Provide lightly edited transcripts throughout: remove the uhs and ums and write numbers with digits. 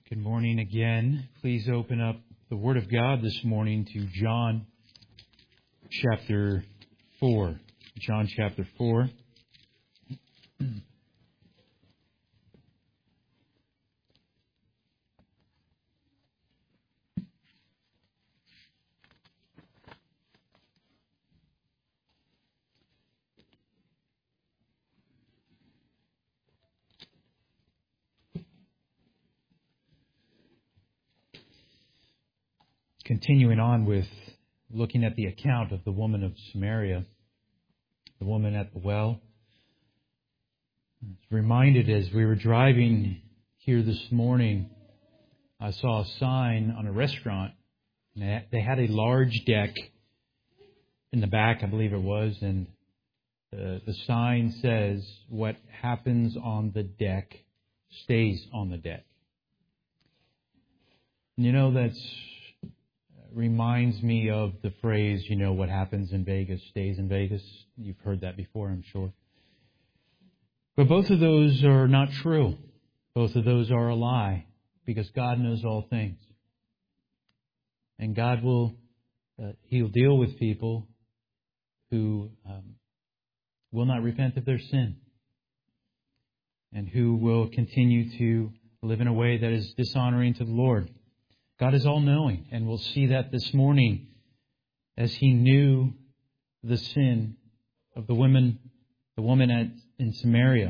Good morning again. Please open up the Word of God this morning to John chapter 4. John chapter 4. Continuing on with looking at the account of the woman of Samaria, the woman at the well. I was reminded as we were driving here this morning, I saw a sign on a restaurant. And they had a large deck in the back, I believe it was, and the sign says, "What happens on the deck stays on the deck." You know, that's reminds me of the phrase, what happens in Vegas stays in Vegas. You've heard that before, I'm sure. But both of those are not true. Both of those are a lie, because God knows all things. And God He'll deal with people who will not repent of their sin and who will continue to live in a way that is dishonoring to the Lord. God is all-knowing, and we'll see that this morning as He knew the sin of the woman in Samaria.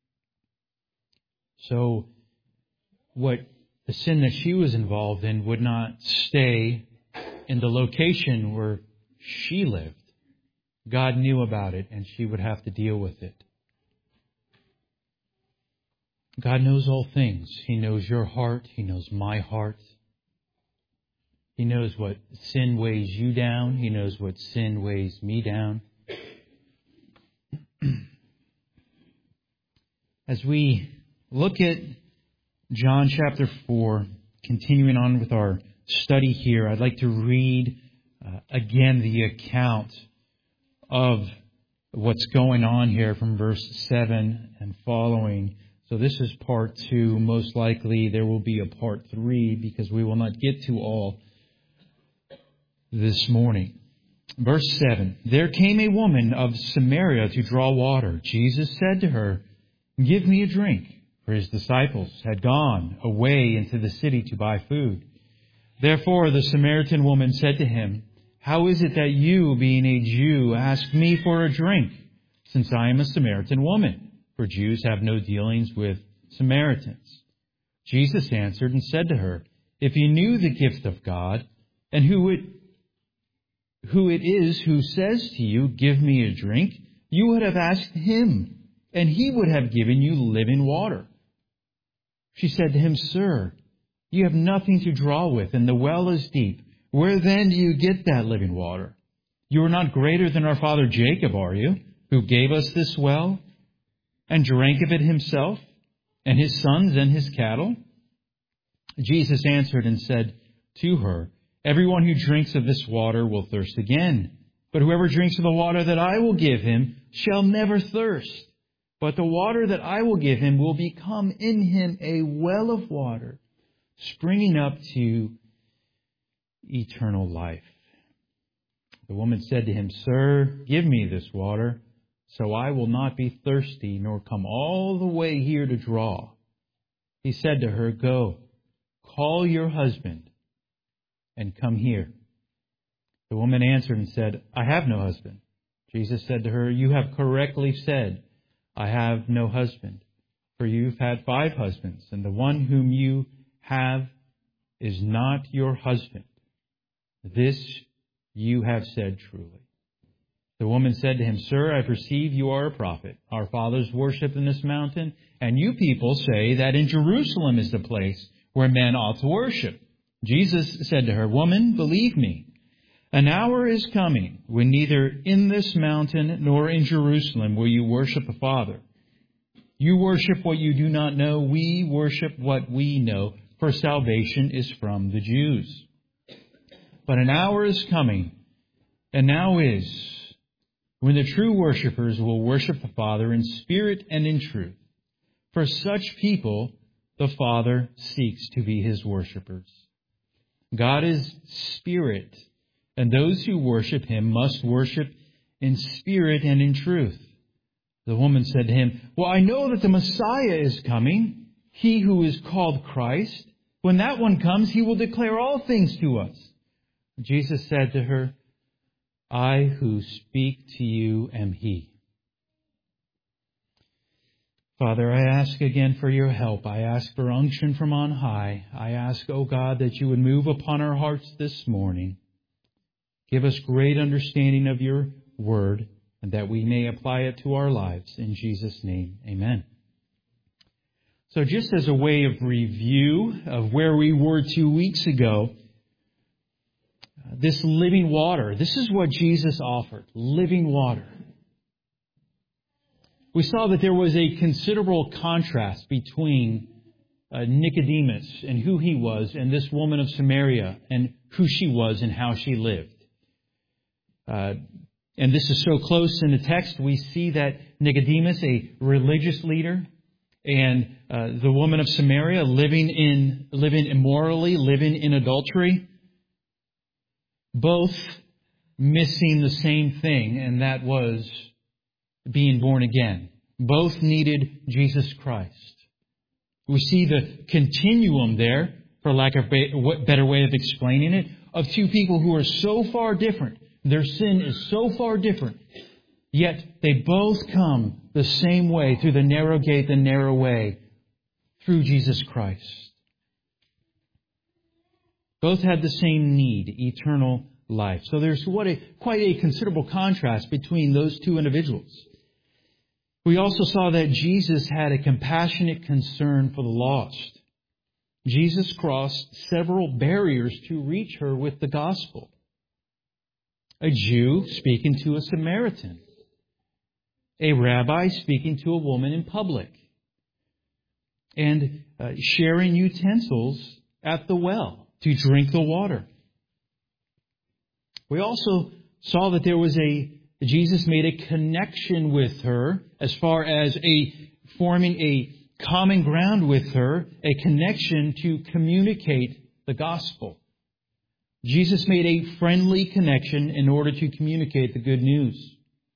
So what the sin that she was involved in would not stay in the location where she lived. God knew about it, and she would have to deal with it. God knows all things. He knows your heart. He knows my heart. He knows what sin weighs you down. He knows what sin weighs me down. As we look at John chapter 4, continuing on with our study here, I'd like to read again the account of what's going on here from verse 7 and following. So this is part 2. Most likely there will be a part 3 because we will not get to all this morning. Verse 7. There came a woman of Samaria to draw water. Jesus said to her, "Give me a drink," for His disciples had gone away into the city to buy food. Therefore the Samaritan woman said to Him, "How is it that you, being a Jew, ask me for a drink, since I am a Samaritan woman? For Jews have no dealings with Samaritans." Jesus answered and said to her, "If you knew the gift of God, and who it is who says to you, 'Give me a drink,' you would have asked Him, and He would have given you living water." She said to Him, "Sir, you have nothing to draw with, and the well is deep. Where then do you get that living water? You are not greater than our father Jacob, are you, who gave us this well and drank of it himself, and his sons and his cattle?" Jesus answered and said to her, "Everyone who drinks of this water will thirst again. But whoever drinks of the water that I will give him shall never thirst. But the water that I will give him will become in him a well of water, springing up to eternal life." The woman said to Him, "Sir, give me this water, so I will not be thirsty, nor come all the way here to draw." He said to her, "Go, call your husband and come here." The woman answered and said, "I have no husband." Jesus said to her, "You have correctly said, 'I have no husband,' for you've had 5 husbands, and the one whom you have is not your husband. This you have said truly." The woman said to Him, "Sir, I perceive you are a prophet. Our fathers worshipped in this mountain, and you people say that in Jerusalem is the place where men ought to worship." Jesus said to her, "Woman, believe me, an hour is coming when neither in this mountain nor in Jerusalem will you worship the Father. You worship what you do not know. We worship what we know, for salvation is from the Jews. But an hour is coming, and now is, when the true worshipers will worship the Father in spirit and in truth. For such people the Father seeks to be His worshipers. God is spirit, and those who worship Him must worship in spirit and in truth. The woman said to Him, "Well, I know that the Messiah is coming, He who is called Christ. When that one comes, He will declare all things to us." Jesus said to her, "I who speak to you am He." Father, I ask again for your help. I ask for unction from on high. I ask, O God, that you would move upon our hearts this morning. Give us great understanding of your word, and that we may apply it to our lives. In Jesus' name, amen. So just as a way of review of where we were 2 weeks ago, this living water, this is what Jesus offered, living water. We saw that there was a considerable contrast between Nicodemus and who he was and this woman of Samaria and who she was and how she lived. And this is so close in the text, we see that Nicodemus, a religious leader, and the woman of Samaria living immorally, living in adultery, both missing the same thing, and that was being born again. Both needed Jesus Christ. We see the continuum there, for lack of a better way of explaining it, of two people who are so far different. Their sin is so far different. Yet they both come the same way, through the narrow gate, the narrow way, through Jesus Christ. Both had the same need, eternal life. So there's quite a considerable contrast between those two individuals. We also saw that Jesus had a compassionate concern for the lost. Jesus crossed several barriers to reach her with the gospel. A Jew speaking to a Samaritan. A rabbi speaking to a woman in public. And sharing utensils at the well to drink the water. We also saw that Jesus made a connection with her as far as forming a common ground with her, a connection to communicate the gospel. Jesus made a friendly connection in order to communicate the good news.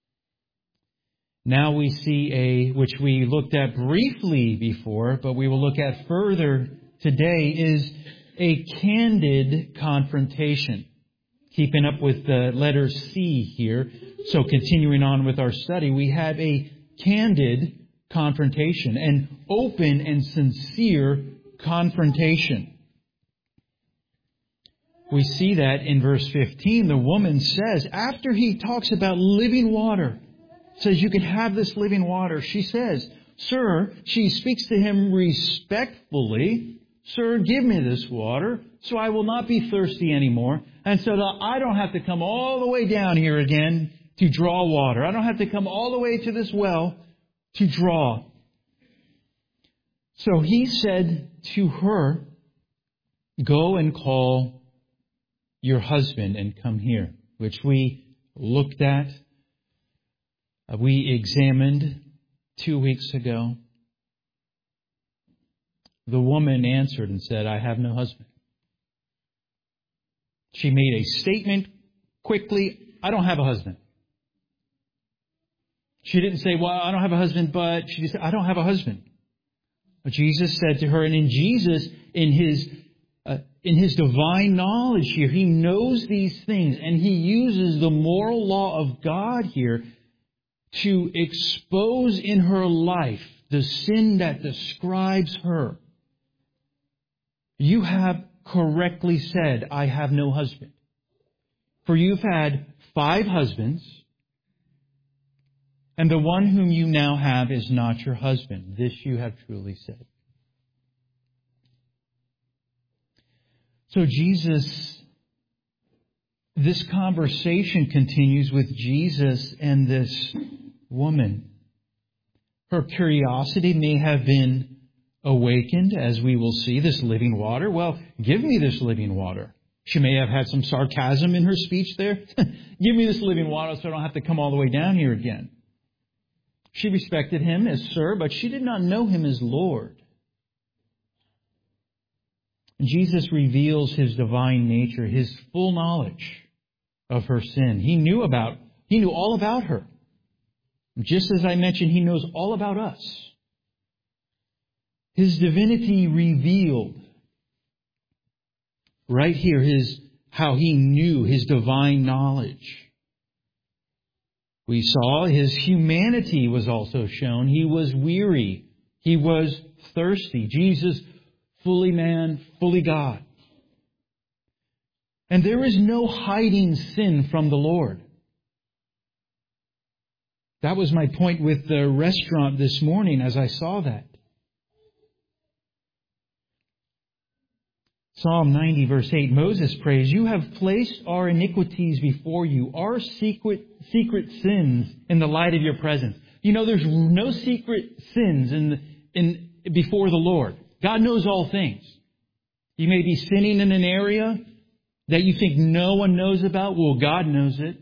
Now we see which we looked at briefly before, but we will look at further today, is a candid confrontation. Keeping up with the letter C here, so continuing on with our study, we have a candid confrontation, an open and sincere confrontation. We see that in verse 15, the woman says, after he talks about living water, says you can have this living water, she says, "Sir," she speaks to him respectfully, "Sir, give me this water so I will not be thirsty anymore, and so that I don't have to come all the way down here again to draw water. I don't have to come all the way to this well to draw." So he said to her, "Go and call your husband and come here," which we looked at. We examined 2 weeks ago. The woman answered and said, "I have no husband." She made a statement quickly, "I don't have a husband." She didn't say, "Well, I don't have a husband," but she just said, "I don't have a husband." But Jesus said to her, and in Jesus, in his divine knowledge here, He knows these things, and He uses the moral law of God here to expose in her life the sin that describes her. "You have correctly said, I have no husband. For you've had 5 husbands, and the one whom you now have is not your husband. This you have truly said." So this conversation continues with Jesus and this woman. Her curiosity may have been awakened, as we will see, this living water. "Well, give me this living water." She may have had some sarcasm in her speech there. "Give me this living water so I don't have to come all the way down here again." She respected him as Sir, but she did not know Him as Lord. And Jesus reveals His divine nature, His full knowledge of her sin. He knew all about her. Just as I mentioned, He knows all about us. His divinity revealed right here how He knew, His divine knowledge. We saw His humanity was also shown. He was weary. He was thirsty. Jesus, fully man, fully God. And there is no hiding sin from the Lord. That was my point with the restaurant this morning as I saw that. Psalm 90, verse 8, Moses prays, "You have placed our iniquities before you, our secret sins in the light of your presence." You know, there's no secret sins before the Lord. God knows all things. You may be sinning in an area that you think no one knows about. Well, God knows it.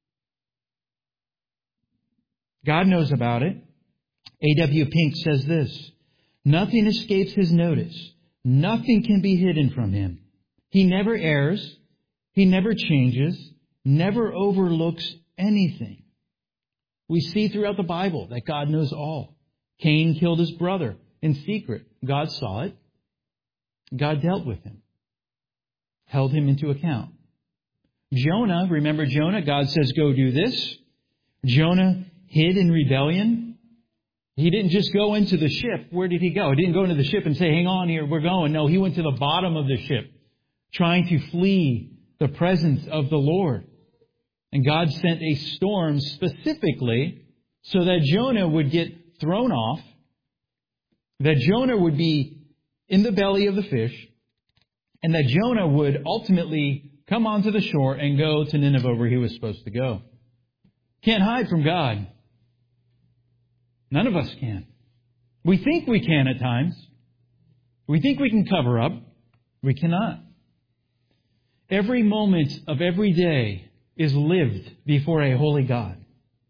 God knows about it. A.W. Pink says this, "Nothing escapes His notice. Nothing can be hidden from Him. He never errs. He never changes. Never overlooks anything." We see throughout the Bible that God knows all. Cain killed his brother in secret. God saw it. God dealt with him. Held him into account. Jonah, remember Jonah? God says, "Go do this." Jonah hid in rebellion. He didn't just go into the ship. Where did he go? He didn't go into the ship and say, "Hang on here, we're going." No, he went to the bottom of the ship, trying to flee the presence of the Lord. And God sent a storm specifically so that Jonah would get thrown off, that Jonah would be in the belly of the fish, and that Jonah would ultimately come onto the shore and go to Nineveh where he was supposed to go. Can't hide from God. None of us can. We think we can at times. We think we can cover up. We cannot. Every moment of every day is lived before a holy God.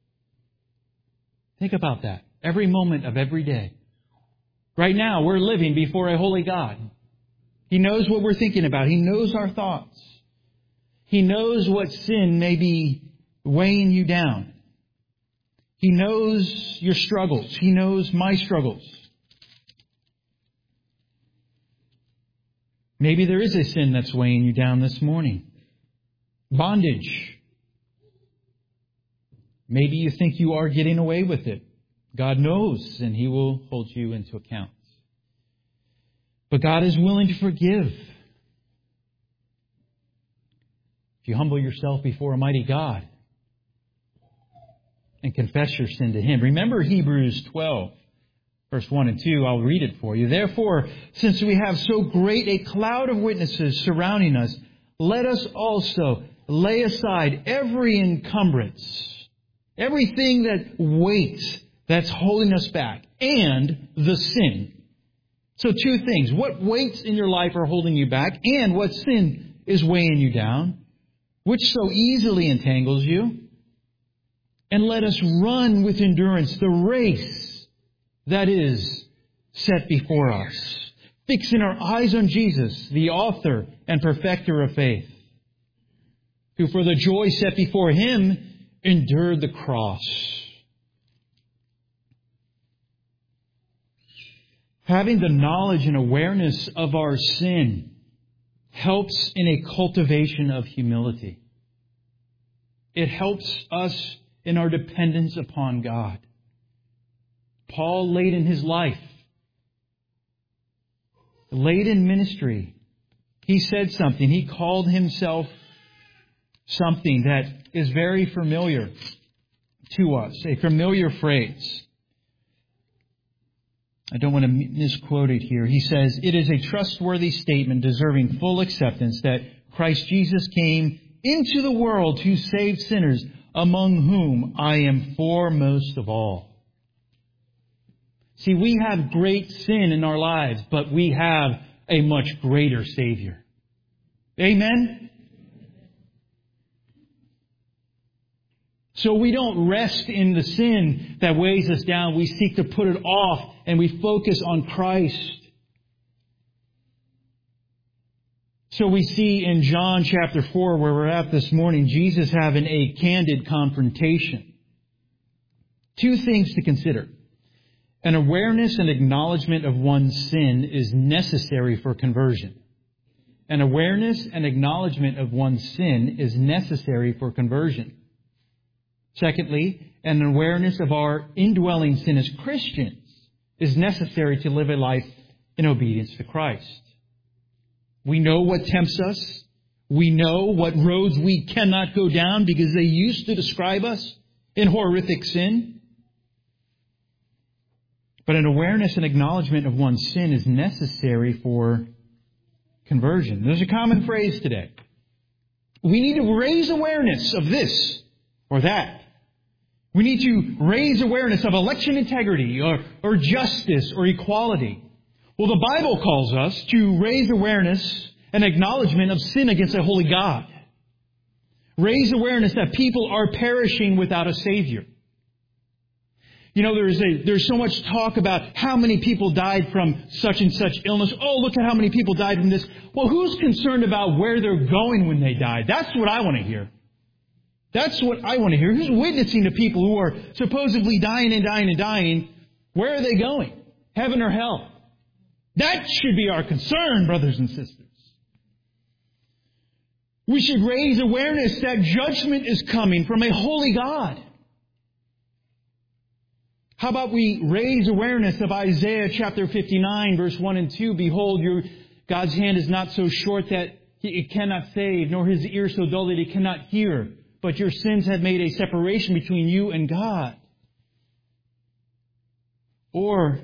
Think about that. Every moment of every day. Right now, we're living before a holy God. He knows what we're thinking about. He knows our thoughts. He knows what sin may be weighing you down. He knows your struggles. He knows my struggles. Maybe there is a sin that's weighing you down this morning. Bondage. Maybe you think you are getting away with it. God knows, and He will hold you into account. But God is willing to forgive. If you humble yourself before a mighty God and confess your sin to Him. Remember Hebrews 12, verse 1 and 2. I'll read it for you. "Therefore, since we have so great a cloud of witnesses surrounding us, let us also lay aside every encumbrance, everything that weights that's holding us back, and the sin." So two things. What weights in your life are holding you back, and what sin is weighing you down, which so easily entangles you. And let us run with endurance the race that is set before us, fixing our eyes on Jesus, the author and perfecter of faith, who for the joy set before Him endured the cross. Having the knowledge and awareness of our sin helps in a cultivation of humility. It helps us in our dependence upon God. Paul, late in his life, late in ministry, he said something. He called himself something that is very familiar to us, a familiar phrase. I don't want to misquote it here. He says, "It is a trustworthy statement deserving full acceptance that Christ Jesus came into the world to save sinners, among whom I am foremost of all." See, we have great sin in our lives, but we have a much greater Savior. Amen? So we don't rest in the sin that weighs us down. We seek to put it off, and we focus on Christ. So we see in John chapter 4, where we're at this morning, Jesus having a candid confrontation. Two things to consider. An awareness and acknowledgement of one's sin is necessary for conversion. An awareness and acknowledgement of one's sin is necessary for conversion. Secondly, an awareness of our indwelling sin as Christians is necessary to live a life in obedience to Christ. We know what tempts us. We know what roads we cannot go down because they used to describe us in horrific sin. But an awareness and acknowledgement of one's sin is necessary for conversion. There's a common phrase today. We need to raise awareness of this or that. We need to raise awareness of election integrity or justice or equality. Well, the Bible calls us to raise awareness and acknowledgement of sin against a holy God. Raise awareness that people are perishing without a Savior. You know, there's so much talk about how many people died from such and such illness. Oh, look at how many people died from this. Well, who's concerned about where they're going when they die? That's what I want to hear. That's what I want to hear. Who's witnessing to people who are supposedly dying and dying and dying? Where are they going? Heaven or hell? That should be our concern, brothers and sisters. We should raise awareness that judgment is coming from a holy God. How about we raise awareness of Isaiah chapter 59, verse 1 and 2? Behold, God's hand is not so short that it cannot save, nor his ear so dull that it cannot hear. But your sins have made a separation between you and God. Or,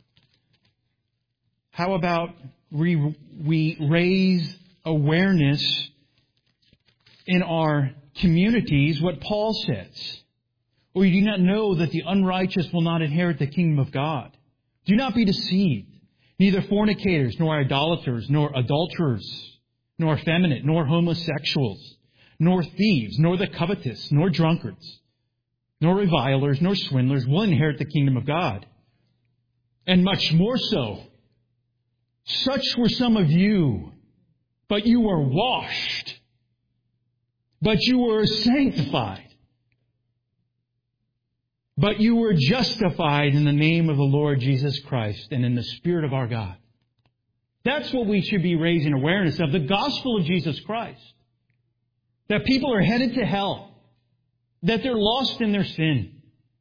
how about we raise awareness in our communities, what Paul says? Or you do not know that the unrighteous will not inherit the kingdom of God. Do not be deceived. Neither fornicators, nor idolaters, nor adulterers, nor effeminate, nor homosexuals, nor thieves, nor the covetous, nor drunkards, nor revilers, nor swindlers will inherit the kingdom of God. And much more so. Such were some of you, but you were washed, but you were sanctified, but you were justified in the name of the Lord Jesus Christ and in the Spirit of our God. That's what we should be raising awareness of, the gospel of Jesus Christ. That people are headed to hell. That they're lost in their sin.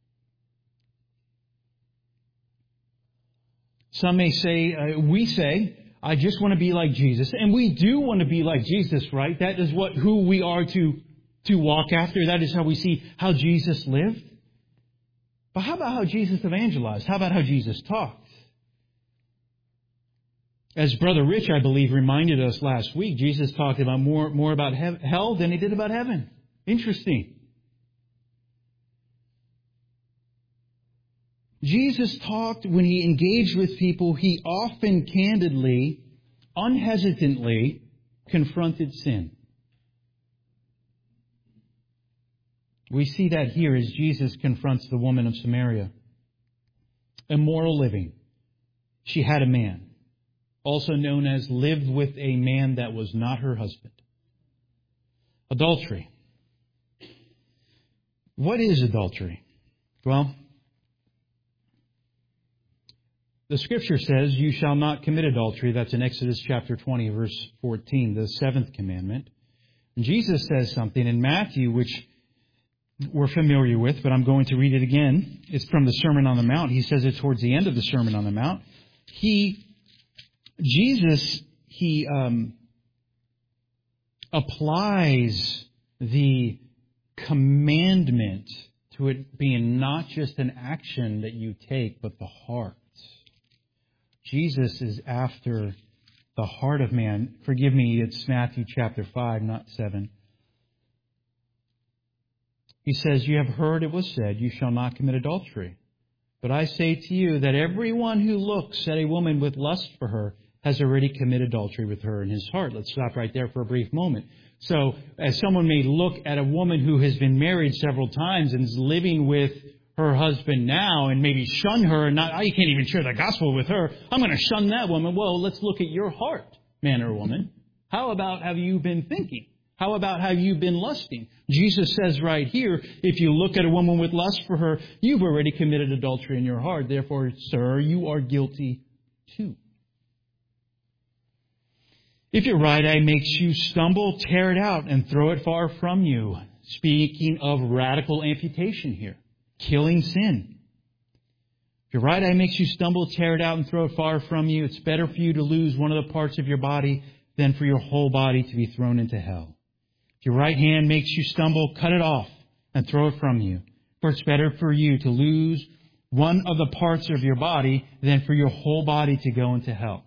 Some may say, we say, I just want to be like Jesus. And we do want to be like Jesus, right? That is who we are to walk after. That is how we see how Jesus lived. But how about how Jesus evangelized? How about how Jesus talked? As Brother Rich, I believe, reminded us last week, Jesus talked about more about hell than he did about heaven. Interesting. Jesus talked, when he engaged with people, he often candidly, unhesitantly confronted sin. We see that here as Jesus confronts the woman of Samaria. Immoral living. She had a man, also known as lived with a man that was not her husband. Adultery. What is adultery? Well, the Scripture says, you shall not commit adultery. That's in Exodus chapter 20, verse 14, the seventh commandment. And Jesus says something in Matthew, which we're familiar with, but I'm going to read it again. It's from the Sermon on the Mount. He says it towards the end of the Sermon on the Mount. Jesus applies the commandment to it being not just an action that you take, but the heart. Jesus is after the heart of man. Forgive me, it's Matthew chapter 5, not 7. He says, you have heard it was said, you shall not commit adultery. But I say to you that everyone who looks at a woman with lust for her has already committed adultery with her in his heart. Let's stop right there for a brief moment. So, as someone may look at a woman who has been married several times and is living with her husband now and maybe shun her, and you can't even share the gospel with her. I'm going to shun that woman. Well, let's look at your heart, man or woman. How about have you been thinking? How about have you been lusting? Jesus says right here, if you look at a woman with lust for her, you've already committed adultery in your heart. Therefore, sir, you are guilty too. If your right eye makes you stumble, tear it out and throw it far from you. Speaking of radical amputation here, killing sin. If your right eye makes you stumble, tear it out and throw it far from you. It's better for you to lose one of the parts of your body than for your whole body to be thrown into hell. If your right hand makes you stumble, cut it off and throw it from you. For it's better for you to lose one of the parts of your body than for your whole body to go into hell.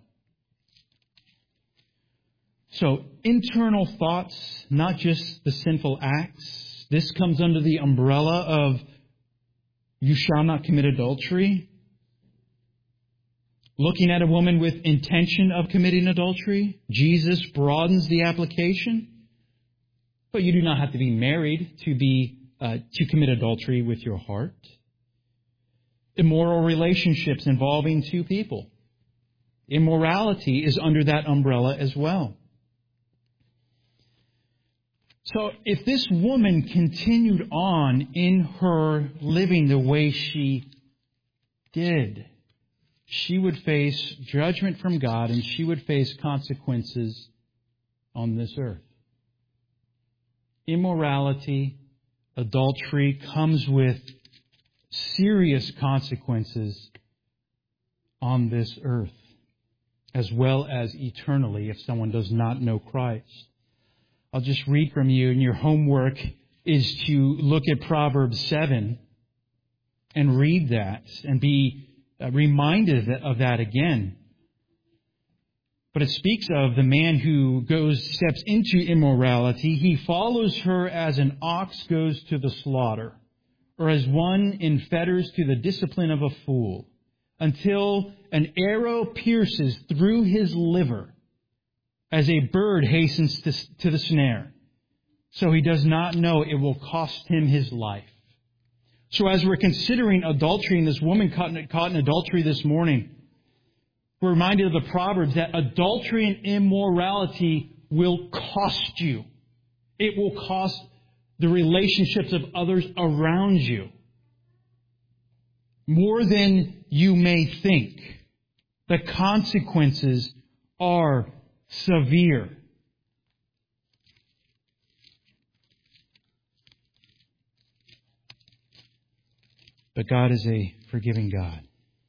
So, internal thoughts, not just the sinful acts. This comes under the umbrella of you shall not commit adultery. Looking at a woman with intention of committing adultery, Jesus broadens the application. But you do not have to be married to commit adultery with your heart. Immoral relationships involving two people. Immorality is under that umbrella as well. So if this woman continued on in her living the way she did, she would face judgment from God and she would face consequences on this earth. Immorality, adultery comes with serious consequences on this earth, as well as eternally if someone does not know Christ. I'll just read from you, and your homework is to look at Proverbs 7 and read that and be reminded of that again. But it speaks of the man who steps into immorality. He follows her as an ox goes to the slaughter, or as one in fetters to the discipline of a fool, until an arrow pierces through his liver, as a bird hastens to the snare. So he does not know it will cost him his life. So as we're considering adultery and this woman caught in adultery this morning, we're reminded of the Proverbs that adultery and immorality will cost you. It will cost the relationships of others around you more than you may think. The consequences are severe. But God is a forgiving God.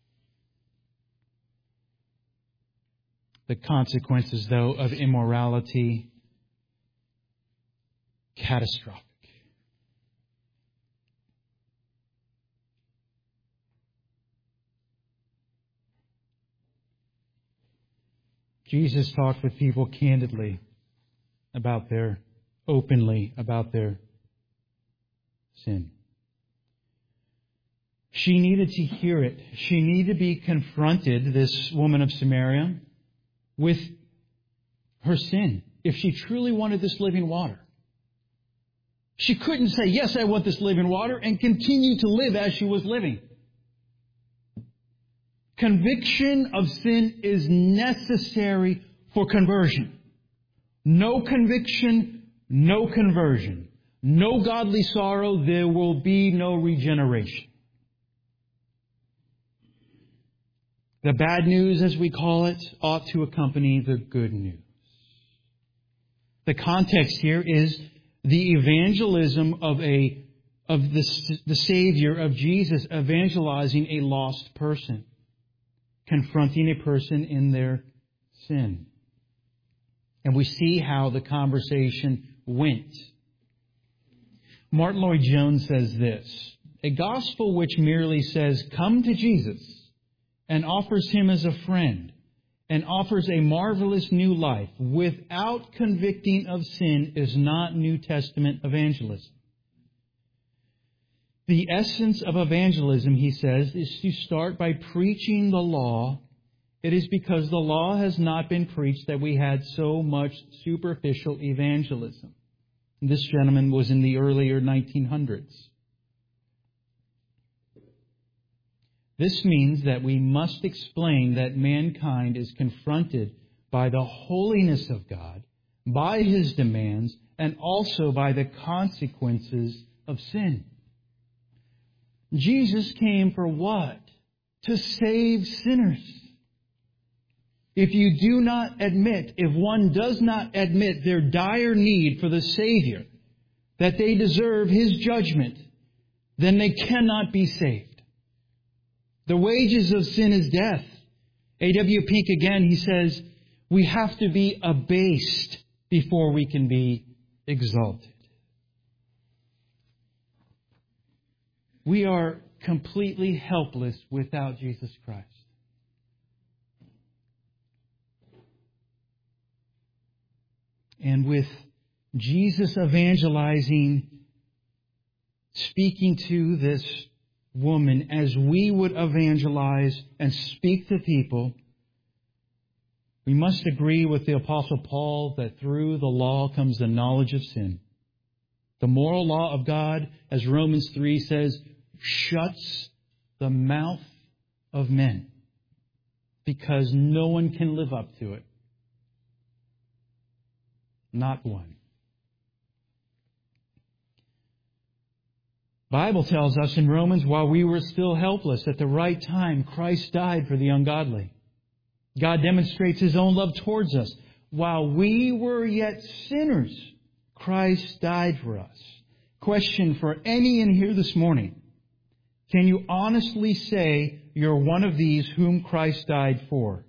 The consequences, though, of immorality, catastrophic. Jesus talked with people candidly openly about their sin. She needed to hear it. She needed to be confronted, this woman of Samaria, with her sin, if she truly wanted this living water. She couldn't say, yes, I want this living water, and continue to live as she was living. Conviction of sin is necessary for conversion. No conviction, no conversion. No godly sorrow, there will be no regeneration. The bad news, as we call it, ought to accompany the good news. The context here is the evangelism of the Savior, of Jesus, evangelizing a lost person, confronting a person in their sin. And we see how the conversation went. Martin Lloyd-Jones says this: a gospel which merely says, come to Jesus, and offers Him as a friend, and offers a marvelous new life without convicting of sin, is not New Testament evangelism. The essence of evangelism, he says, is to start by preaching the law. It is because the law has not been preached that we had so much superficial evangelism. This gentleman was in the earlier 1900s. This means that we must explain that mankind is confronted by the holiness of God, by His demands, and also by the consequences of sin. Jesus came for what? To save sinners. If one does not admit their dire need for the Savior, that they deserve His judgment, then they cannot be saved. The wages of sin is death. A.W. Pink again, he says, we have to be abased before we can be exalted. We are completely helpless without Jesus Christ. And with Jesus evangelizing, speaking to this woman as we would evangelize and speak to people, we must agree with the Apostle Paul that through the law comes the knowledge of sin. The moral law of God, as Romans 3 says, shuts the mouth of men because no one can live up to it. Not one. The Bible tells us in Romans, while we were still helpless, at the right time, Christ died for the ungodly. God demonstrates His own love towards us. While we were yet sinners, Christ died for us. Question for any in here this morning. Can you honestly say you're one of these whom Christ died for?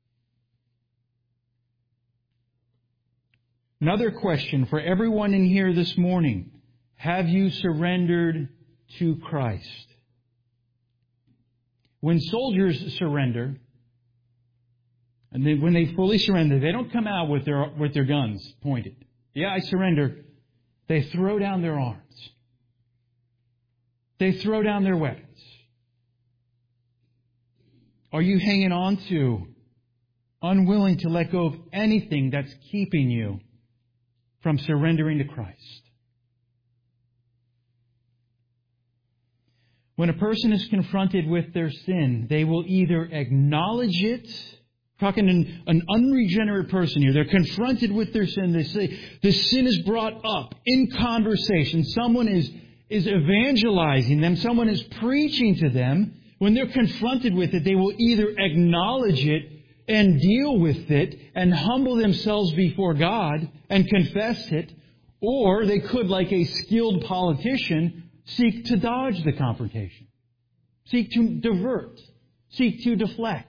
Another question for everyone in here this morning. Have you surrendered to Christ? When soldiers surrender, and then when they fully surrender, they don't come out with their guns pointed. Yeah, I surrender. They throw down their arms. They throw down their weapons. Are you hanging on to, unwilling to let go of anything that's keeping you from surrendering to Christ? When a person is confronted with their sin, they will either acknowledge it. Talking an unregenerate person here, they're confronted with their sin. They say the sin is brought up in conversation. Someone is evangelizing them. Someone is preaching to them. When they're confronted with it, they will either acknowledge it and deal with it and humble themselves before God and confess it, or they could, like a skilled politician, seek to dodge the confrontation, seek to divert, seek to deflect.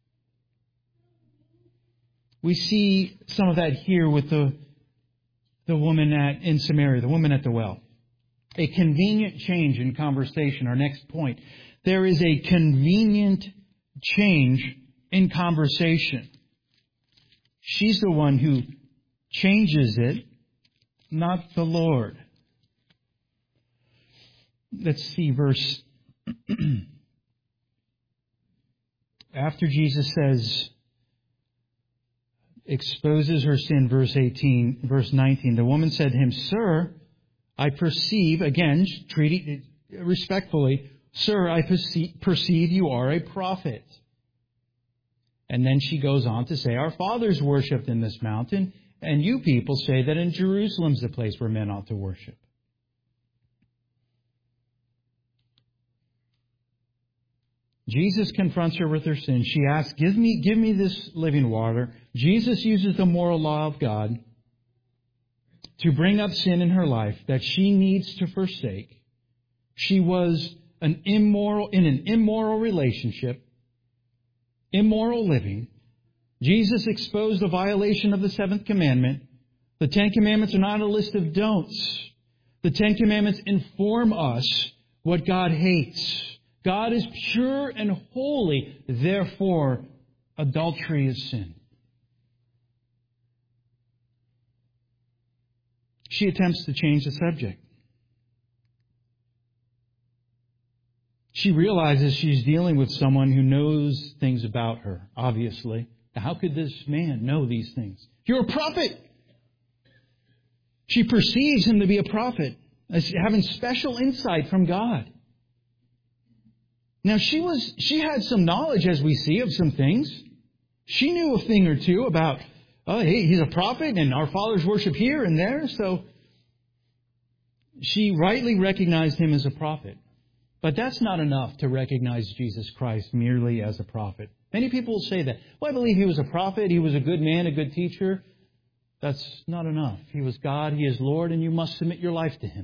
We see some of that here with the woman in Samaria, the woman at the well. A convenient change in conversation, our next point. There is a convenient change in conversation. She's the one who changes it, not the Lord. Let's see verse... After Jesus exposes her sin, verse 19, the woman said to Him, Sir, I perceive, again, treating it respectfully, Sir, I perceive you are a prophet. And then she goes on to say, Our fathers worshipped in this mountain, and you people say that in Jerusalem's the place where men ought to worship. Jesus confronts her with her sin. She asks, give me this living water. Jesus uses the moral law of God to bring up sin in her life that she needs to forsake. She was in an immoral relationship, immoral living. Jesus exposed a violation of the seventh commandment. The Ten Commandments are not a list of don'ts. The Ten Commandments inform us what God hates. God is pure and holy, therefore adultery is sin. She attempts to change the subject. She realizes she's dealing with someone who knows things about her, obviously. How could this man know these things? You're a prophet! She perceives him to be a prophet, as having special insight from God. Now, she had some knowledge, as we see, of some things. She knew a thing or two about oh, he's a prophet and our fathers worship here and there. So she rightly recognized him as a prophet. But that's not enough to recognize Jesus Christ merely as a prophet. Many people will say that. Well, I believe he was a prophet. He was a good man, a good teacher. That's not enough. He was God. He is Lord, and you must submit your life to him.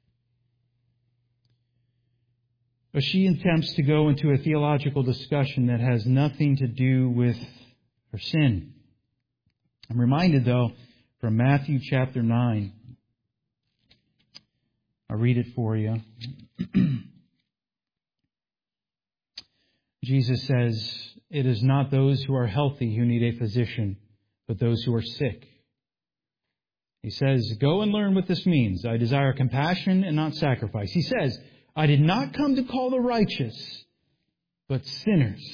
But she attempts to go into a theological discussion that has nothing to do with her sin. I'm reminded, though, from Matthew chapter 9. I'll read it for you. Jesus says, "It is not those who are healthy who need a physician, but those who are sick." He says, "Go and learn what this means. I desire compassion and not sacrifice." He says, "I did not come to call the righteous, but sinners."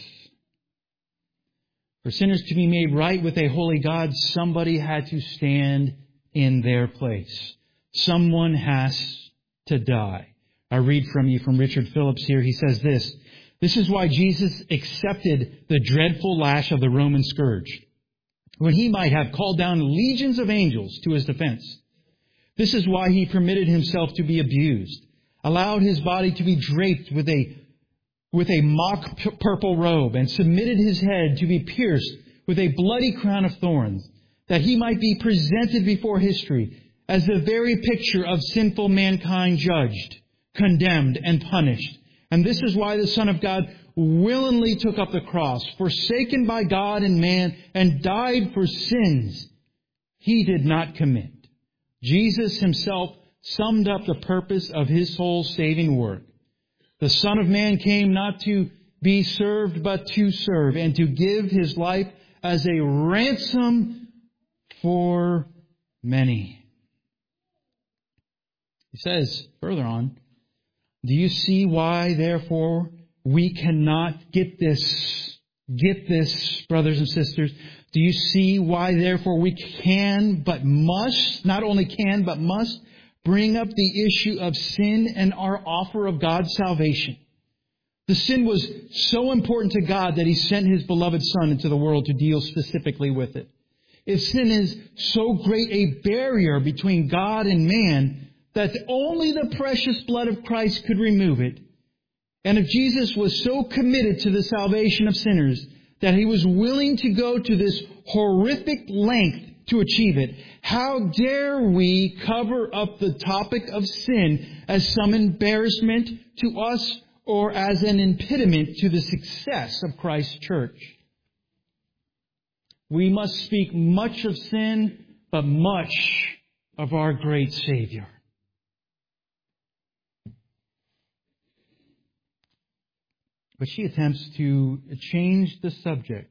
For sinners to be made right with a holy God, somebody had to stand in their place. Someone has to die. I read from Richard Phillips here. He says this: "This is why Jesus accepted the dreadful lash of the Roman scourge, when he might have called down legions of angels to his defense. This is why he permitted himself to be abused, allowed his body to be draped with a mock purple robe, and submitted his head to be pierced with a bloody crown of thorns, that he might be presented before history as the very picture of sinful mankind judged, condemned, and punished. And this is why the Son of God willingly took up the cross, forsaken by God and man, and died for sins he did not commit." Jesus himself summed up the purpose of his whole saving work. The Son of Man came not to be served, but to serve, and to give his life as a ransom for many. He says further on, "Do you see why, therefore, we cannot get this, brothers and sisters? Do you see why, therefore, we can but must, not only can but must, bring up the issue of sin and our offer of God's salvation? The sin was so important to God that he sent his beloved Son into the world to deal specifically with it. If sin is so great a barrier between God and man that only the precious blood of Christ could remove it, and if Jesus was so committed to the salvation of sinners that he was willing to go to this horrific length to achieve it, how dare we cover up the topic of sin as some embarrassment to us or as an impediment to the success of Christ's church? We must speak much of sin, but much of our great Savior. But she attempts to change the subject.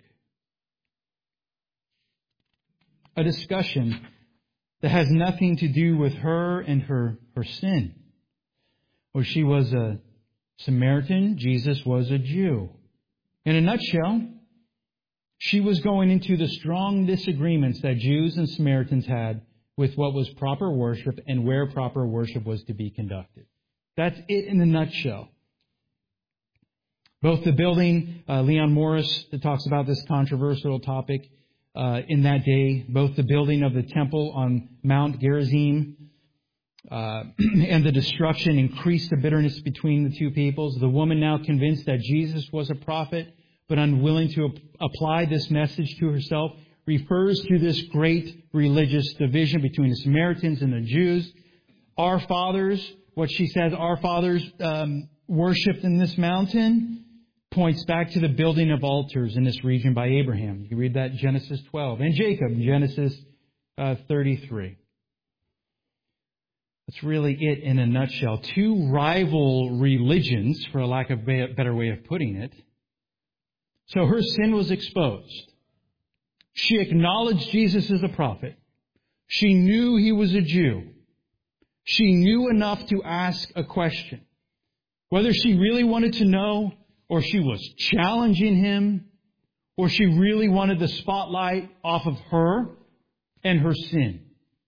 A discussion that has nothing to do with her and her sin. Well, she was a Samaritan. Jesus was a Jew. In a nutshell, she was going into the strong disagreements that Jews and Samaritans had with what was proper worship and where proper worship was to be conducted. That's it in a nutshell. Both the building, Leon Morris talks about this controversial topic in that day, both the building of the temple on Mount Gerizim and the destruction increased the bitterness between the two peoples. The woman, now convinced that Jesus was a prophet, but unwilling to apply this message to herself, refers to this great religious division between the Samaritans and the Jews. Our fathers, what she says, our fathers worshipped in this mountain, points back to the building of altars in this region by Abraham. You read that in Genesis 12. And Jacob, Genesis 33. That's really it in a nutshell. Two rival religions, for a lack of a better way of putting it. So her sin was exposed. She acknowledged Jesus as a prophet. She knew he was a Jew. She knew enough to ask a question. Whether she really wanted to know, or she was challenging him, or she really wanted the spotlight off of her and her sin.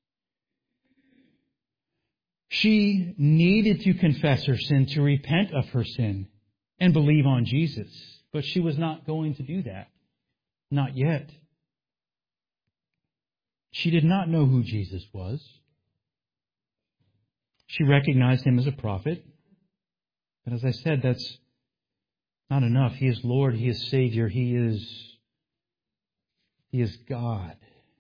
She needed to confess her sin, to repent of her sin, and believe on Jesus. But she was not going to do that. Not yet. She did not know who Jesus was. She recognized him as a prophet. But as I said, that's not enough. He is Lord. He is Savior. He is God.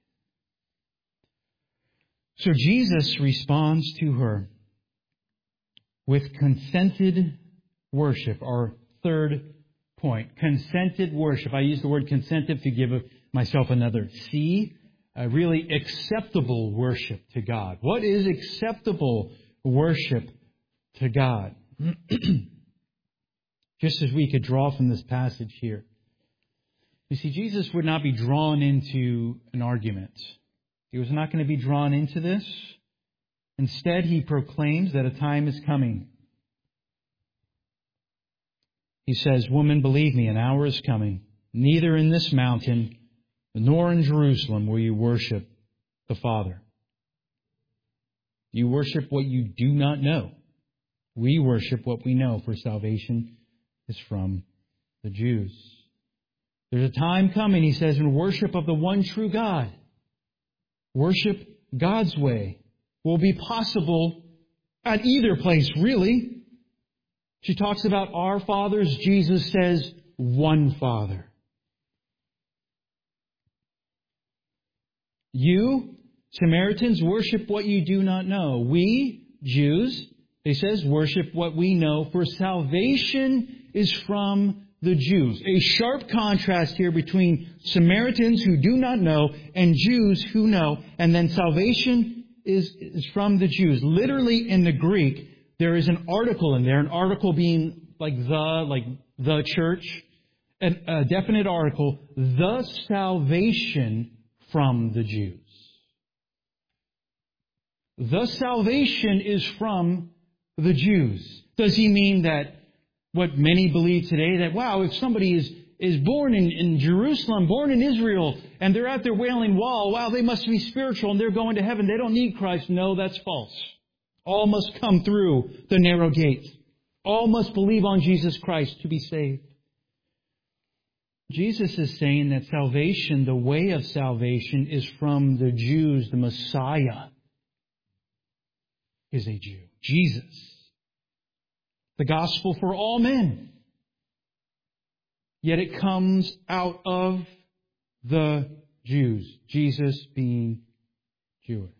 So Jesus responds to her with consented worship. Our third point, consented worship. I use the word consented to give myself another C. Really acceptable worship to God. What is acceptable worship to God? Just as we could draw from this passage here. You see, Jesus would not be drawn into an argument. He was not going to be drawn into this. Instead, he proclaims that a time is coming. He says, "Woman, believe me, an hour is coming. Neither in this mountain nor in Jerusalem will you worship the Father." You worship what you do not know. We worship what we know, for salvation is from the Jews. There's a time coming, he says, in worship of the one true God. Worship God's way will be possible at either place, really. She talks about our fathers. Jesus says one Father. You, Samaritans, worship what you do not know. We, Jews, he says, worship what we know, for salvation is from the Jews. A sharp contrast here between Samaritans who do not know and Jews who know. And then salvation is from the Jews. Literally in the Greek, there is an article in there, an article being like the church, a definite article, the salvation from the Jews. The salvation is from the Jews. Does he mean that what many believe today, that, wow, if somebody is born in Jerusalem, born in Israel, and they're at their Wailing Wall, wow, they must be spiritual and they're going to heaven. They don't need Christ. No, that's false. All must come through the narrow gate. All must believe on Jesus Christ to be saved. Jesus is saying that salvation, the way of salvation, is from the Jews. The Messiah is a Jew. Jesus. The gospel for all men. Yet it comes out of the Jews. Jesus being Jewish.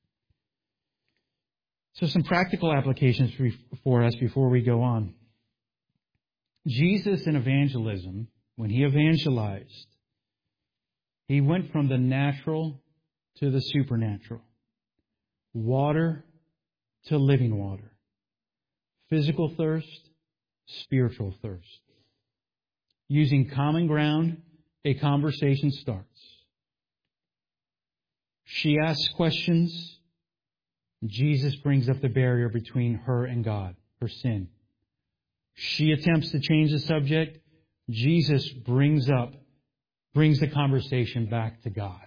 So some practical applications for us before we go on. Jesus in evangelism, when he evangelized, he went from the natural to the supernatural. Water to living water. Physical thirst, spiritual thirst. Using common ground, a conversation starts. She asks questions. Jesus brings up the barrier between her and God, her sin. She attempts to change the subject. Jesus brings the conversation back to God.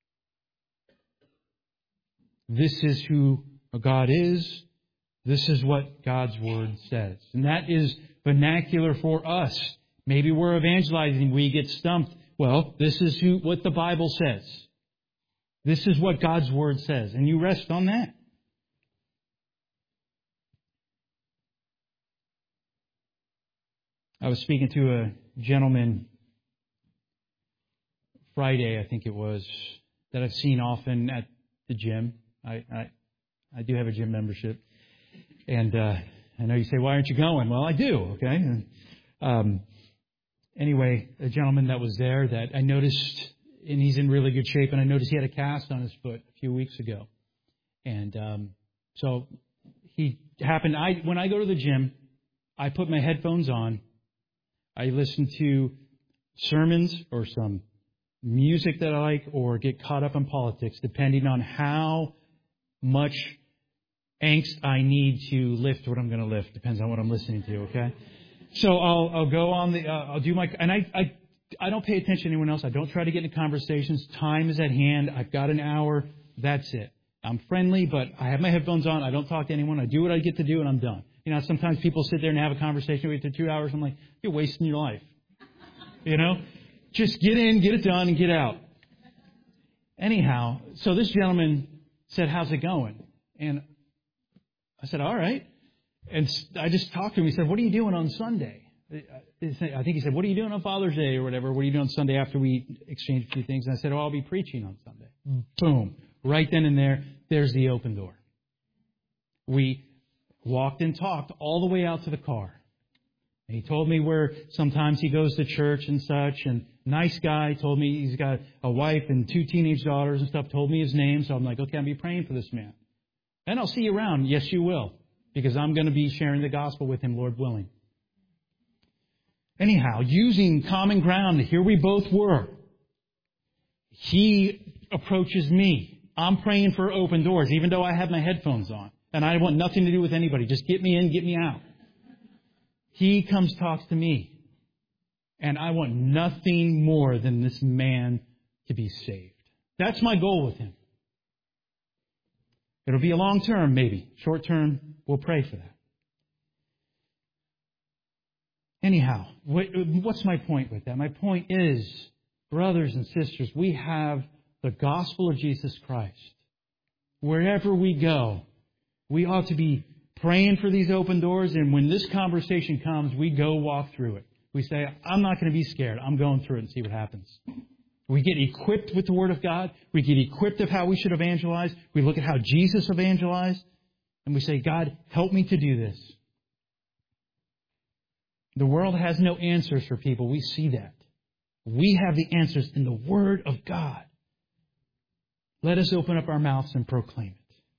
This is who God is. This is what God's Word says. And that is vernacular for us. Maybe we're evangelizing, we get stumped. Well, this is what the Bible says. This is what God's Word says. And you rest on that. I was speaking to a gentleman Friday, I think it was, that I've seen often at the gym. I do have a gym membership. And I know you say, why aren't you going? Well, I do, okay? Anyway, a gentleman that was there that I noticed, and he's in really good shape, and I noticed he had a cast on his foot a few weeks ago. And so he happened, when I go to the gym, I put my headphones on. I listen to sermons or some music that I like, or get caught up in politics, depending on how much angst I need to lift what I'm going to lift. Depends on what I'm listening to, okay? So I'll go on I'll do my, and I don't pay attention to anyone else. I don't try to get into conversations. Time is at hand. I've got an hour. That's it. I'm friendly, but I have my headphones on. I don't talk to anyone. I do what I get to do, and I'm done. You know, sometimes people sit there and have a conversation with you for 2 hours. I'm like, you're wasting your life. You know? Just get in, get it done, and get out. Anyhow, so this gentleman said, how's it going? And I said, all right. And I just talked to him. He said, what are you doing on Sunday? I think he said, what are you doing on Father's Day or whatever? What are you doing on Sunday after we exchanged a few things? And I said, I'll be preaching on Sunday. Boom. Right then and there's the open door. We walked and talked all the way out to the car. And he told me where sometimes he goes to church and such. And nice guy, told me he's got a wife and 2 teenage daughters and stuff, told me his name. So I'm like, okay, I'll be praying for this man. And I'll see you around. Yes, you will. Because I'm going to be sharing the gospel with him, Lord willing. Anyhow, using common ground, here we both were. He approaches me. I'm praying for open doors, even though I have my headphones on. And I want nothing to do with anybody. Just get me in, get me out. He comes, talks to me. And I want nothing more than this man to be saved. That's my goal with him. It'll be a long term, maybe. Short term, we'll pray for that. Anyhow, what's my point with that? My point is, brothers and sisters, we have the gospel of Jesus Christ. Wherever we go, we ought to be praying for these open doors, and when this conversation comes, we go walk through it. We say, I'm not going to be scared. I'm going through it and see what happens. We get equipped with the Word of God. We get equipped of how we should evangelize. We look at how Jesus evangelized, and we say, God, help me to do this. The world has no answers for people. We see that. We have the answers in the Word of God. Let us open up our mouths and proclaim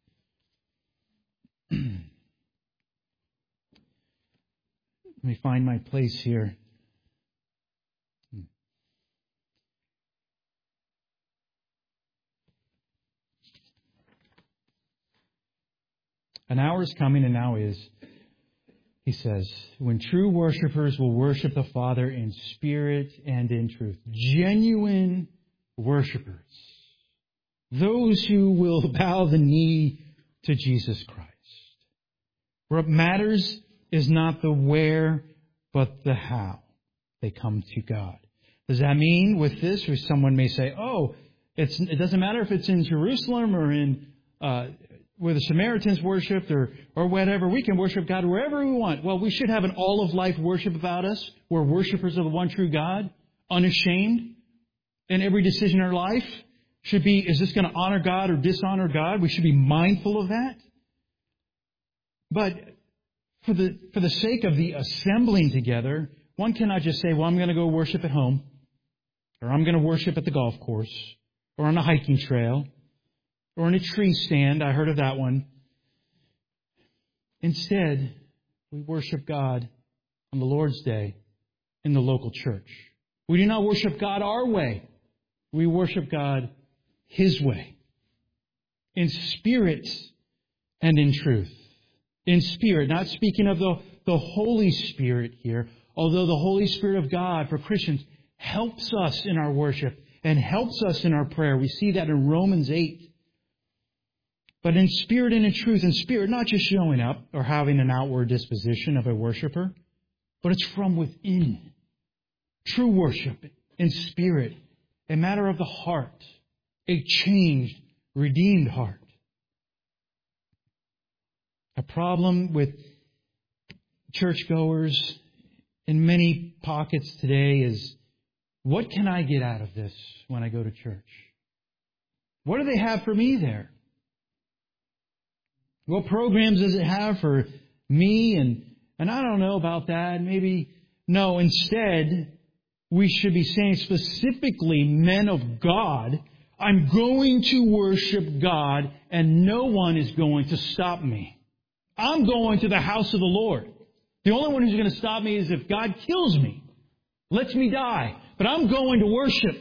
it. Let me find my place here. An hour is coming, and now is, he says, when true worshipers will worship the Father in spirit and in truth. Genuine worshipers. Those who will bow the knee to Jesus Christ. What matters is not the where, but the how they come to God. Does that mean with this, or someone may say, it doesn't matter if it's in Jerusalem or in where the Samaritans worshipped or whatever. We can worship God wherever we want. Well, we should have an all-of-life worship about us. We're worshipers of the one true God, unashamed. And every decision in our life should be, is this going to honor God or dishonor God? We should be mindful of that. But for the sake of the assembling together, one cannot just say, well, I'm going to go worship at home, or I'm going to worship at the golf course, or on a hiking trail, or in a tree stand. I heard of that one. Instead, we worship God on the Lord's Day in the local church. We do not worship God our way. We worship God His way. In spirit and in truth. In spirit, not speaking of the Holy Spirit here, although the Holy Spirit of God for Christians helps us in our worship and helps us in our prayer. We see that in Romans 8. But in spirit and in truth, in spirit, not just showing up or having an outward disposition of a worshiper, but it's from within. True worship in spirit, a matter of the heart, a changed, redeemed heart. A problem with churchgoers in many pockets today is, what can I get out of this when I go to church? What do they have for me there? What programs does it have for me? And I don't know about that. Maybe, no, instead, we should be saying specifically, men of God, I'm going to worship God and no one is going to stop me. I'm going to the house of the Lord. The only one who's going to stop me is if God kills me, lets me die. But I'm going to worship.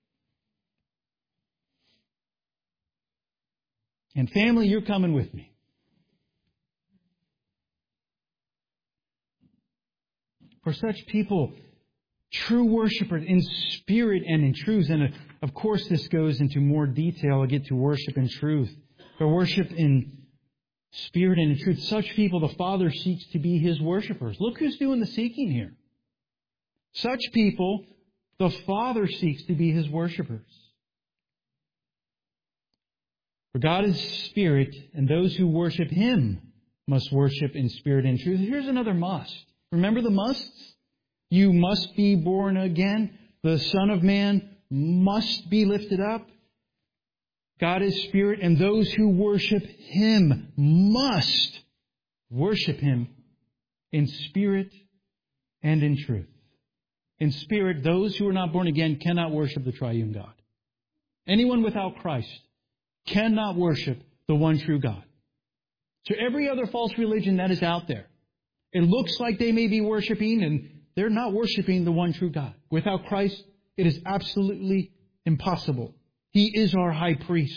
And family, you're coming with me. For such people, true worshipers in spirit and in truth. And of course, this goes into more detail. I get to worship in truth. But worship in spirit and in truth. Such people, the Father seeks to be His worshipers. Look who's doing the seeking here. Such people, the Father seeks to be His worshipers. For God is spirit, and those who worship Him must worship in spirit and truth. Here's another must. Remember the musts? You must be born again. The Son of Man must be lifted up. God is spirit, and those who worship Him must worship Him in spirit and in truth. In spirit, those who are not born again cannot worship the triune God. Anyone without Christ cannot worship the one true God. So every other false religion that is out there, it looks like they may be worshiping, and they're not worshiping the one true God. Without Christ, it is absolutely impossible. He is our high priest.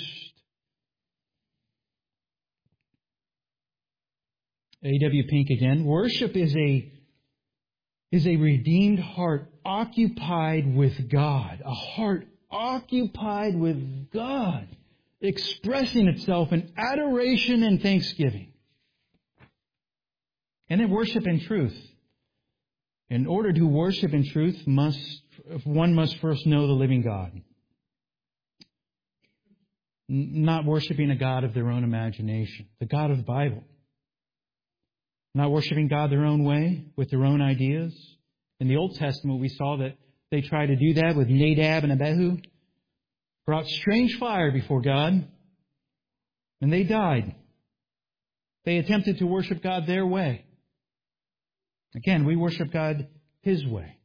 A.W. Pink again. Worship is a redeemed heart occupied with God. A heart occupied with God, expressing itself in adoration and thanksgiving. And then worship in truth. In order to worship in truth, one must first know the living God. Not worshiping a God of their own imagination, the God of the Bible. Not worshiping God their own way, with their own ideas. In the Old Testament, we saw that they tried to do that with Nadab and Abihu. Brought strange fire before God, and they died. They attempted to worship God their way. Again, we worship God His way.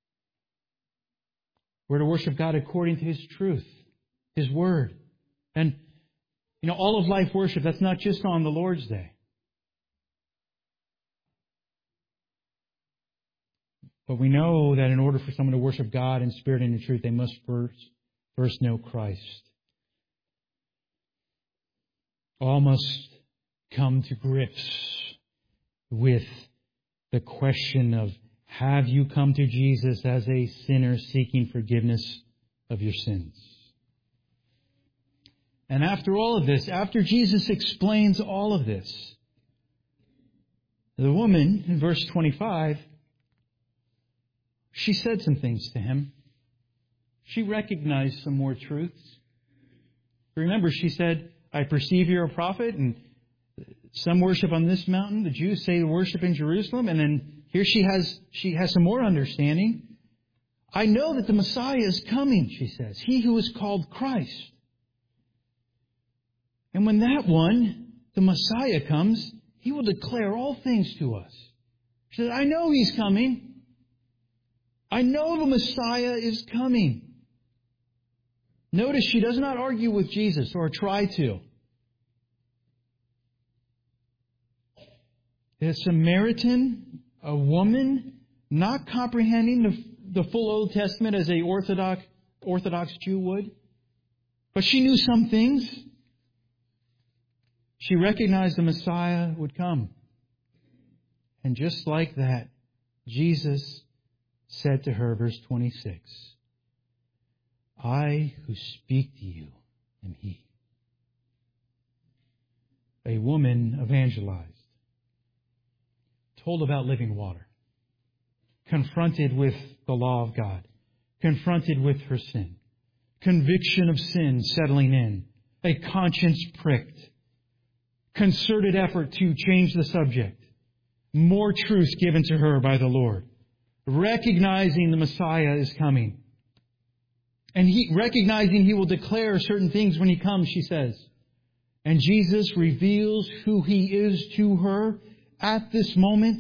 We're to worship God according to His truth, His Word. And, all of life worship, that's not just on the Lord's Day. But we know that in order for someone to worship God in spirit and in truth, they must first know Christ. All must come to grips with the question of, have you come to Jesus as a sinner seeking forgiveness of your sins? And after all of this, after Jesus explains all of this, the woman in verse 25, she said some things to Him. She recognized some more truths. Remember, she said, I perceive you're a prophet, and some worship on this mountain. The Jews say to worship in Jerusalem. And then here she has some more understanding. I know that the Messiah is coming, she says. He who is called Christ. And when that one, the Messiah, comes, He will declare all things to us. She said, I know He's coming. I know the Messiah is coming. Notice she does not argue with Jesus or try to. A Samaritan, a woman, not comprehending the full Old Testament as a Orthodox Jew would, but she knew some things. She recognized the Messiah would come. And just like that, Jesus said to her, verse 26, I who speak to you am He. A woman evangelized, told about living water, confronted with the law of God, confronted with her sin, conviction of sin settling in, a conscience pricked, concerted effort to change the subject, more truth given to her by the Lord, recognizing the Messiah is coming. And recognizing He will declare certain things when He comes, she says. And Jesus reveals who He is to her at this moment.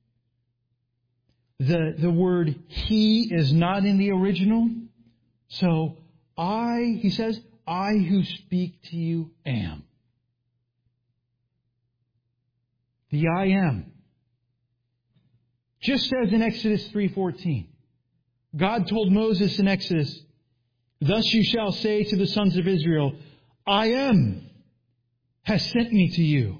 The word He is not in the original. So He says, I who speak to you am. The I am. Just as in Exodus 3:14. God told Moses in Exodus, thus you shall say to the sons of Israel, I am has sent me to you.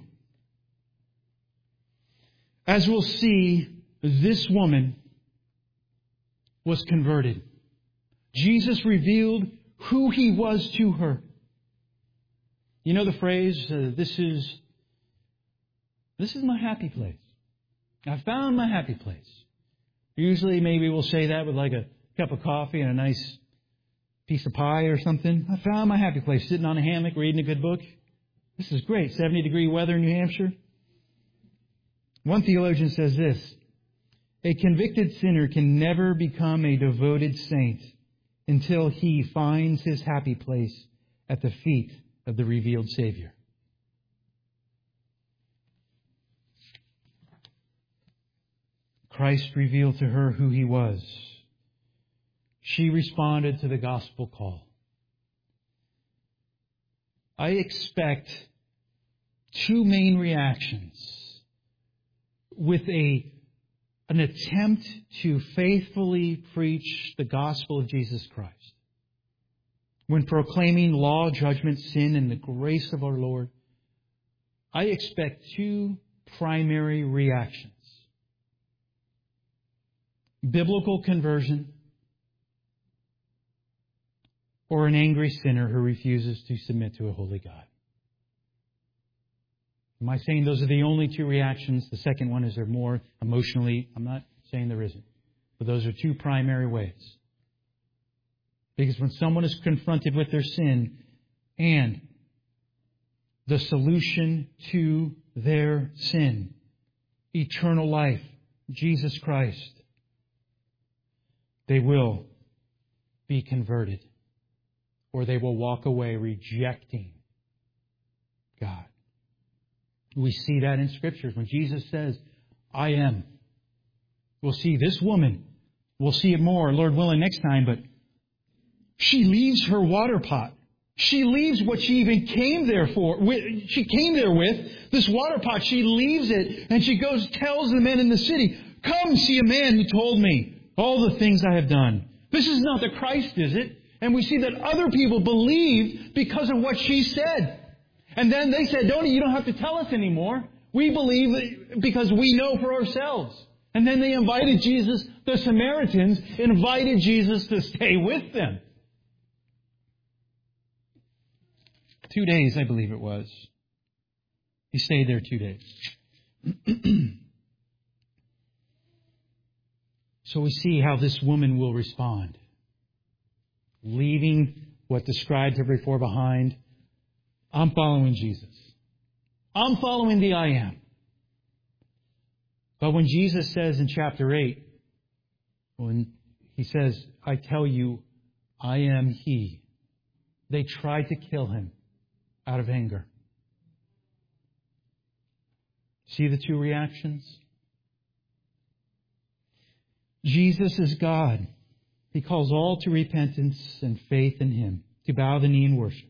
As we'll see, this woman was converted. Jesus revealed who He was to her. You know the phrase, this is my happy place. I found my happy place. Usually maybe we'll say that with like a cup of coffee and a nice piece of pie or something. I found my happy place, sitting on a hammock, reading a good book. This is great. 70-degree weather in New Hampshire. One theologian says this: a convicted sinner can never become a devoted saint until he finds his happy place at the feet of the revealed Savior. Christ revealed to her who He was. She responded to the gospel call. I expect two main reactions with an attempt to faithfully preach the gospel of Jesus Christ. When proclaiming law, judgment, sin, and the grace of our Lord, I expect two primary reactions. Biblical conversion, or an angry sinner who refuses to submit to a holy God. Am I saying those are the only two reactions? The second one is they're more emotionally. I'm not saying there isn't. But those are two primary ways. Because when someone is confronted with their sin and the solution to their sin, eternal life, Jesus Christ, they will be converted, or they will walk away rejecting God. We see that in Scriptures. When Jesus says, I am. We'll see this woman. We'll see it more, Lord willing, next time. But she leaves her water pot. She leaves what she even came there for. She came there with this water pot. She leaves it and she goes, tells the men in the city, come see a man who told me all the things I have done. This is not the Christ, is it? And we see that other people believed because of what she said. And then they said, you don't have to tell us anymore. We believe because we know for ourselves. And then they invited Jesus, the Samaritans invited Jesus to stay with them. 2 days, I believe it was. He stayed there 2 days. So we see how this woman will respond. Leaving what the scribes have before behind. I'm following Jesus. I'm following the I am. But when Jesus says in chapter 8, when He says, I tell you, I am He, they tried to kill Him out of anger. See the two reactions? Jesus is God. He calls all to repentance and faith in Him, to bow the knee and worship.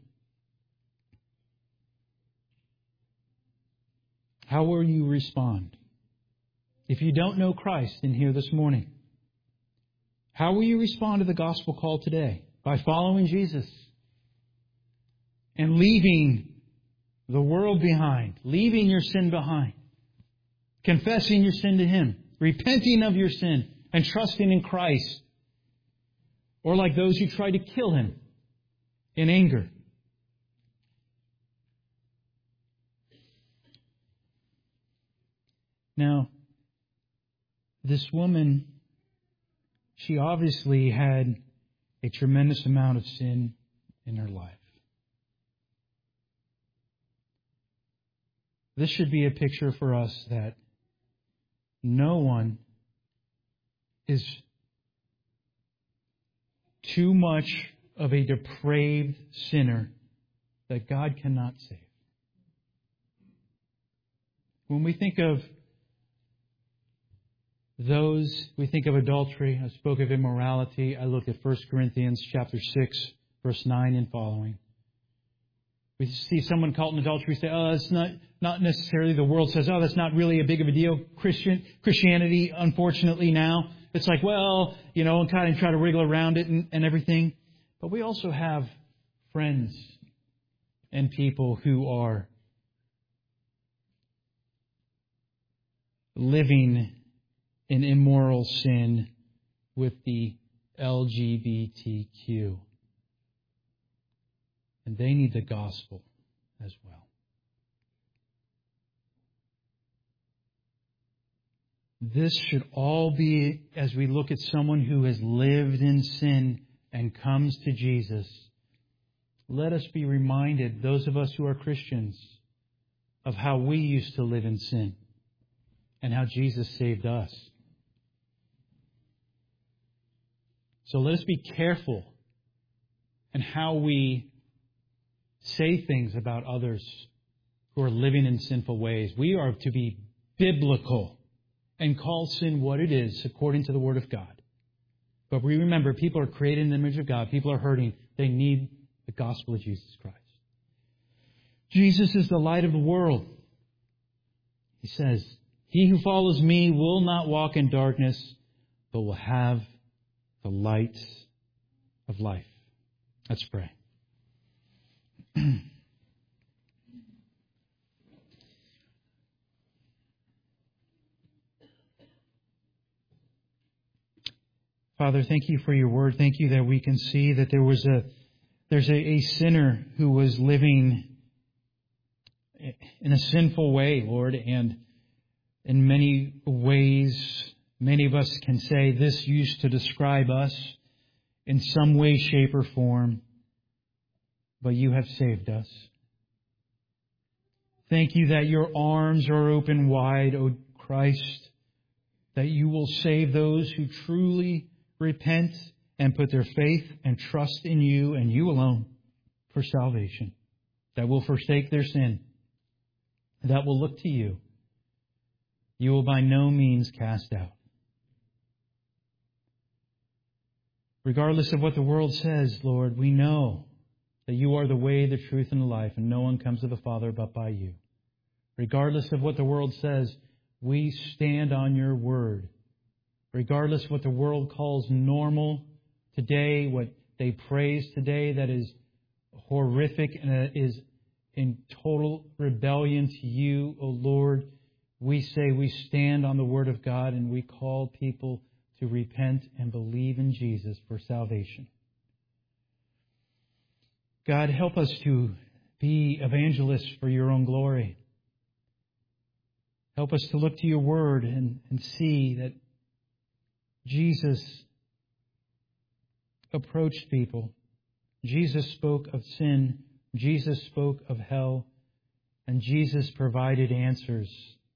How will you respond? If you don't know Christ in here this morning, how will you respond to the gospel call today? By following Jesus and leaving the world behind, leaving your sin behind, confessing your sin to Him, repenting of your sin, and trusting in Christ. Or like those who tried to kill Him in anger. Now, this woman, she obviously had a tremendous amount of sin in her life. This should be a picture for us that no one is too much of a depraved sinner that God cannot save. When we think of we think of adultery. I spoke of immorality. I look at 1 Corinthians chapter 6, verse 9 and following. We see someone caught in adultery, we say, it's not necessarily. The world says, that's not really a big of a deal. Christianity, unfortunately now, it's like, and kind of try to wriggle around it and everything. But we also have friends and people who are living in immoral sin with the LGBTQ. And they need the gospel as well. This should all be, as we look at someone who has lived in sin and comes to Jesus, let us be reminded, those of us who are Christians, of how we used to live in sin and how Jesus saved us. So let us be careful in how we say things about others who are living in sinful ways. We are to be biblical and call sin what it is according to the Word of God. But we remember, people are created in the image of God. People are hurting. They need the gospel of Jesus Christ. Jesus is the light of the world. He says, "He who follows me will not walk in darkness, but will have the light of life." Let's pray. Father, thank you for your word. Thank you that we can see that there's a sinner who was living in a sinful way, Lord, and in many ways, many of us can say this used to describe us in some way, shape, or form, but you have saved us. Thank you that your arms are open wide, O Christ, that you will save those who truly repent and put their faith and trust in you and you alone for salvation, that will forsake their sin, that will look to you. You will by no means cast out. Regardless of what the world says, Lord, we know that you are the way, the truth, and the life, and no one comes to the Father but by you. Regardless of what the world says, we stand on your word. Regardless of what the world calls normal today, what they praise today that is horrific and is in total rebellion to you, O Lord, we say we stand on the Word of God and we call people to repent and believe in Jesus for salvation. God, help us to be evangelists for your own glory. Help us to look to your Word and see that Jesus approached people. Jesus spoke of sin. Jesus spoke of hell. And Jesus provided answers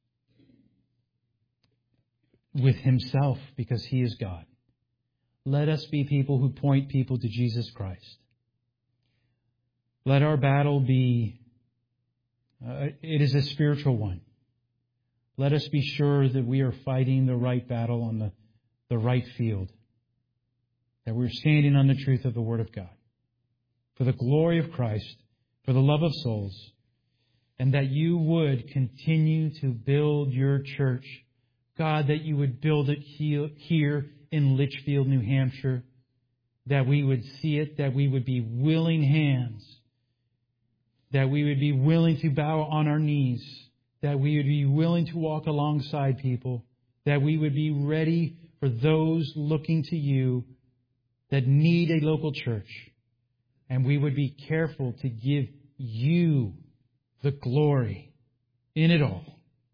with himself because he is God. Let us be people who point people to Jesus Christ. Let our battle be, it is a spiritual one. Let us be sure that we are fighting the right battle on the right field, that we're standing on the truth of the Word of God, for the glory of Christ, for the love of souls, and that you would continue to build your church. God, that you would build it here in Litchfield, New Hampshire, that we would see it, that we would be willing hands, that we would be willing to bow on our knees, that we would be willing to walk alongside people, that we would be ready for those looking to you that need a local church. And we would be careful to give you the glory in it all.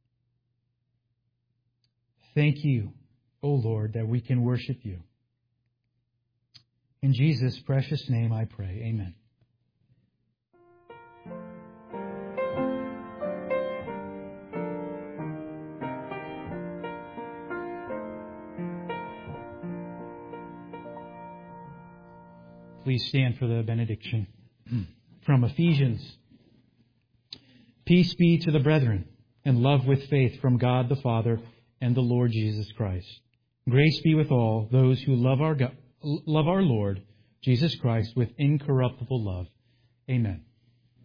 Thank you, O Lord, that we can worship you. In Jesus' precious name I pray. Amen. Please stand for the benediction from Ephesians. Peace be to the brethren, and love with faith from God the Father and the Lord Jesus Christ. Grace be with all those who love our Lord Jesus Christ with incorruptible love. Amen.